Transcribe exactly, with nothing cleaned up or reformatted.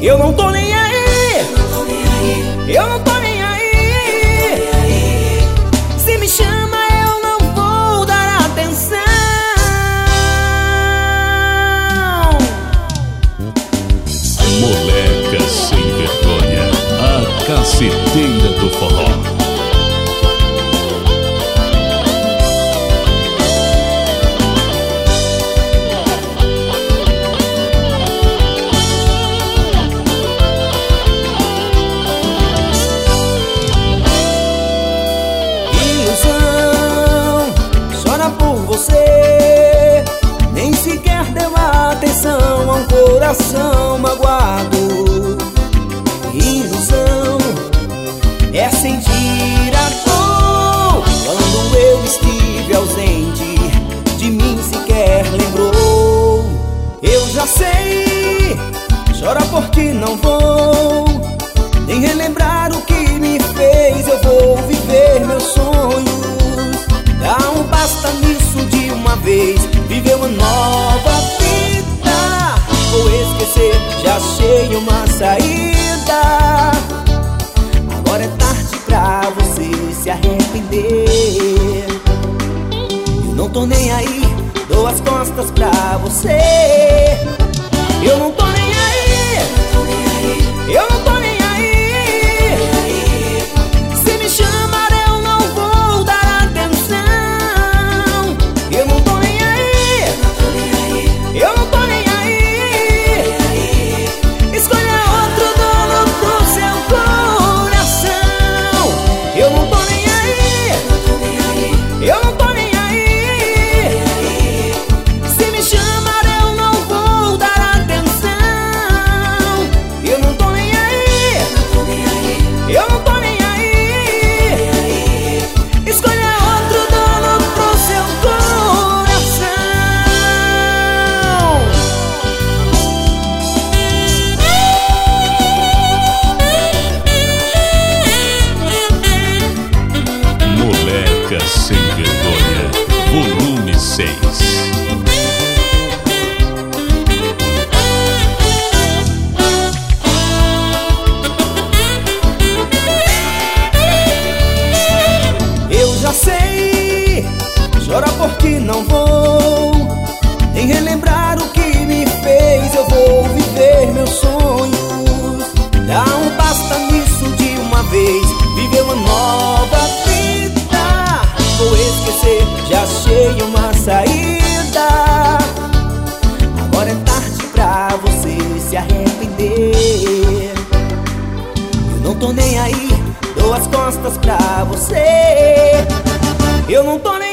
Eu não tô nem aí, eu não tô nem aí. Se me chama eu não vou dar atenção. Moleca sem vergonha, a caceteira do forró. Você nem sequer deu atenção a um coração magoado. Ilusão é sentir a dor quando eu estive ausente, de mim sequer lembrou. Eu já sei, chorar por ti não vou, nem relembrar o que me fez. Eu vou viver meus sonhos. Dá um basta nisso de uma vez, viver uma nova vida. Vou esquecer, já achei uma saída. Agora é tarde pra você se arrepender. Eu não tô nem aí, dou as costas pra você. Eu não tô nem aí, eu não tô nem aí. Se me chamar eu não vou dar atenção. Eu não tô nem aí, eu não tô nem aí. Escolha outro dono pro seu coração. Eu não tô nem aí, eu não tô nem aí. Se me chamar eu não vou dar atenção. Eu não tô nem aí, eu não tô nem aí. Escolha outro dono pro seu coração. Moleca sem vergonha, volume seis. Eu já sei, chorar por ti não vou, nem relembrar o que me fez. Eu vou viver meus sonhos. Dá um basta nisso de uma vez, viver uma nova vida. Vou esquecer, já achei uma saída. Agora é tarde pra você se arrepender. Eu não tô nem aí, dou as costas pra você. Eu não tô nem